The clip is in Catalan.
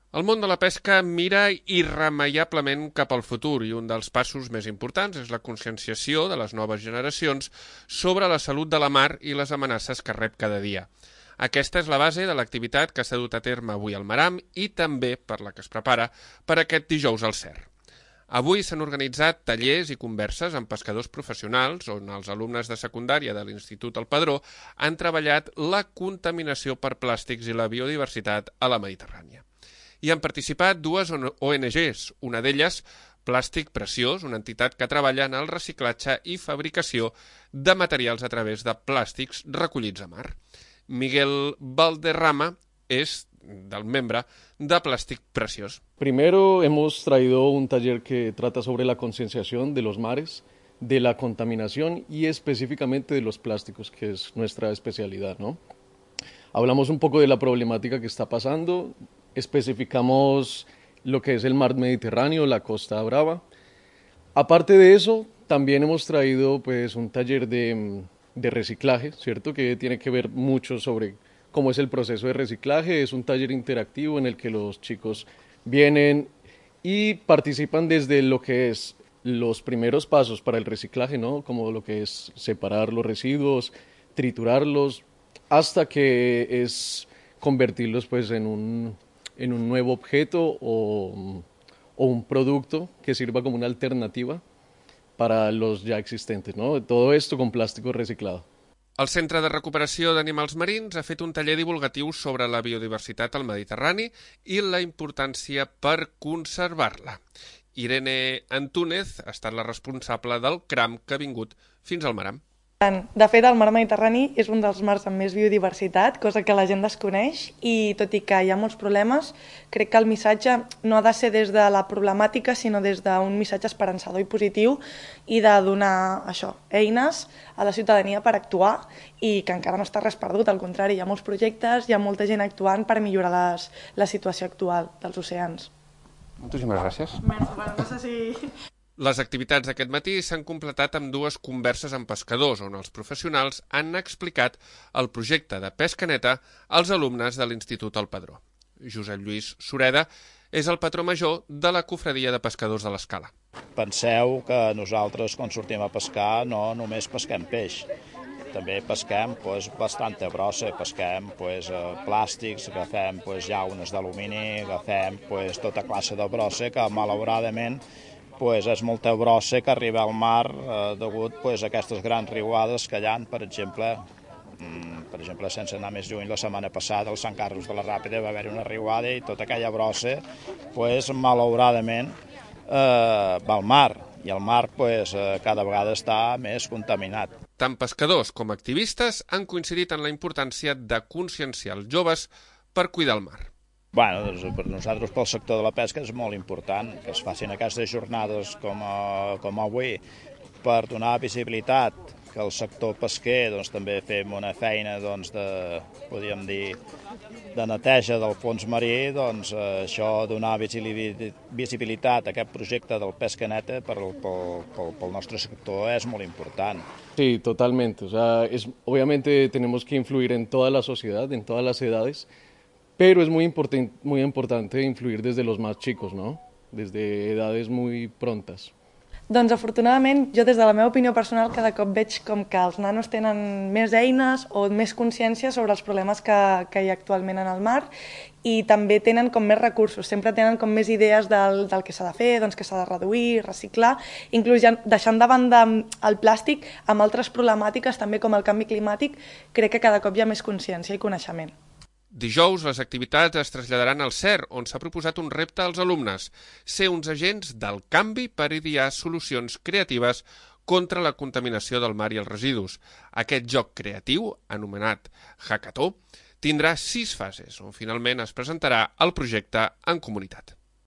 El món de la pesca mira irremeiablement cap al futur i un dels passos més importants és la conscienciació de les noves generacions sobre la salut de la mar i les amenaces que rep cada dia. Aquesta és la base de l'activitat que s'ha dut a terme avui al Maram i també per la que es prepara per aquest dijous al CER. Avui s'han organitzat tallers i converses amb pescadors professionals on els alumnes de secundària de l'Institut El Padró han treballat la contaminació per plàstics i la biodiversitat a la Mediterrània. Hi han participat dues ONGs, una d'elles Plàstic Preciós, una entitat que treballa en el reciclatge i fabricació de materials a través de plàstics recollits a mar. Miguel Valderrama es del membre de Plàstic Preciós. Primero hemos traído un taller que trata sobre la concienciación de los mares, de la contaminación y específicamente de los plásticos, que es nuestra especialidad, ¿no? Hablamos un poco de la problemática que está pasando, especificamos lo que es el mar Mediterráneo, la Costa Brava. Aparte de eso, también hemos traído pues un taller de reciclaje, ¿cierto? Que tiene que ver mucho sobre cómo es el proceso de reciclaje. Es un taller interactivo en el que los chicos vienen y participan desde lo que es los primeros pasos para el reciclaje, ¿no? Como lo que es separar los residuos, triturarlos, hasta que es convertirlos pues en un nuevo objeto o un producto que sirva como una alternativa para los ya existentes, ¿no? Todo esto con plástico reciclado. El Centre de Recuperació d'Animals Marins ha fet un taller divulgatiu sobre la biodiversitat al Mediterrani i la importància per conservar-la. Irene Antúnez ha estat la responsable del CRAM que ha vingut fins al Maram. De fet, el mar Mediterrani és un dels mars amb més biodiversitat, cosa que la gent desconeix, i tot i que hi ha molts problemes, crec que el missatge no ha de ser des de la problemàtica, sinó des d'un missatge esperançador i positiu i de donar eines a la ciutadania per actuar i que encara no està res perdut, al contrari, hi ha molts projectes, hi ha molta gent actuant per millorar la situació actual dels oceans. Moltíssimes gràcies. No sé si... Les activitats d'aquest matí s'han completat amb dues converses amb pescadors, on els professionals han explicat el projecte de pesca neta als alumnes de l'Institut El Padró. Josep Lluís Sureda és el patró major de la Cofradia de Pescadors de l'Escala. Penseu que nosaltres, quan sortim a pescar, no només pesquem peix. També pesquem bastanta brossa, pesquem plàstics, agafem llaunes d'alumini, agafem tota classe de brossa que malauradament és molta brossa que arriba al mar degut a aquestes grans riuades que hi ha, per exemple, sense anar més lluny, la setmana passada al Sant Carles de la Ràpida va haver una riuada i tota aquella brossa, malauradament, va al mar, i el mar cada vegada està més contaminat. Tant pescadors com activistes han coincidit en la importància de conscienciar els joves per cuidar el mar. Per nosaltres, pel sector de la pesca, és molt important que es facin aquestes jornades com avui per donar visibilitat que el sector pesquer també fem una feina de neteja del fons marí, això donar visibilitat a aquest projecte del pesca neta pel nostre sector és molt important. Sí, totalmente. O sea, obviamente tenemos que influir en toda la sociedad, en todas las edades, pero es muy importante influir desde los más chicos, ¿no? Desde edades muy prontas. Doncs afortunadament, jo des de la meva opinió personal cada cop veig com que els nanos tenen més eines o més consciència sobre els problemes que hi ha actualment en el mar i també tenen com més recursos, sempre tenen com més idees del que s'ha de fer, que s'ha de reduir, reciclar, inclús ja deixant de banda el plàstic amb altres problemàtiques també com el canvi climàtic, crec que cada cop hi ha més consciència i coneixement. Dijous, les activitats es traslladaran al CER, on s'ha proposat un repte als alumnes, ser uns agents del canvi per idear solucions creatives contra la contaminació del mar i els residus. Aquest joc creatiu, anomenat Hackathon, tindrà 6 fases, on finalment es presentarà el projecte en comunitat.